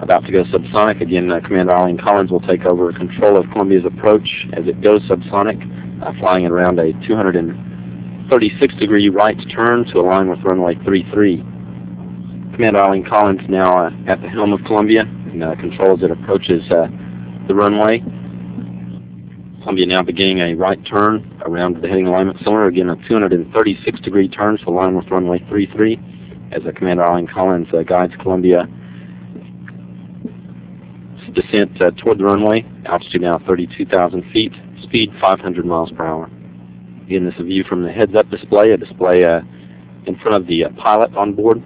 about to go subsonic. Again, Commander Arlene Collins will take over control of Columbia's approach as it goes subsonic, flying at around a 236-degree right turn to align with runway 33. Commander Arlene Collins now at the helm of Columbia and controls it approaches the runway. Columbia now beginning a right turn around the heading alignment cylinder. Again, a 236-degree turn to align with runway 33 as Commander Arlene Collins guides Columbia descent toward the runway. Altitude now 32,000 feet. Speed 500 miles per hour. Again, this is a view from the heads-up display, a display in front of the pilot on board.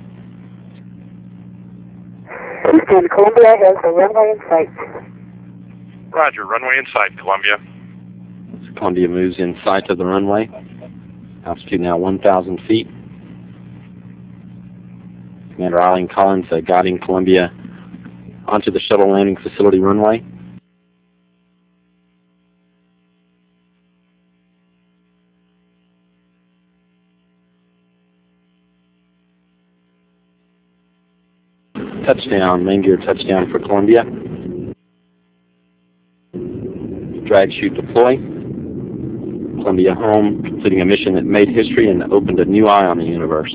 Houston, Columbia has a runway in sight. Roger, runway in sight, Columbia. So Columbia moves in sight of the runway. Altitude now 1,000 feet. Commander Arlene Collins guiding Columbia onto the shuttle landing facility runway. Touchdown, main gear touchdown for Columbia. Drag chute deploy. Columbia home, completing a mission that made history and opened a new eye on the universe.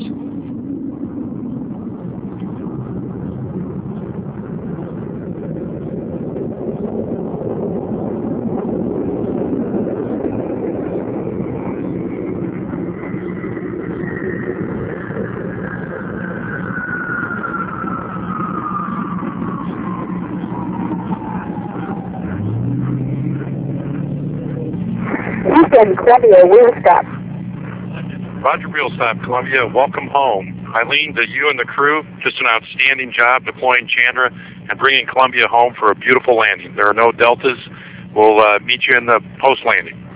Houston, Columbia, wheel stop. Roger, wheel stop, Columbia. Welcome home. Eileen, to you and the crew, just an outstanding job deploying Chandra and bringing Columbia home for a beautiful landing. There are no deltas. We'll meet you in the post-landing.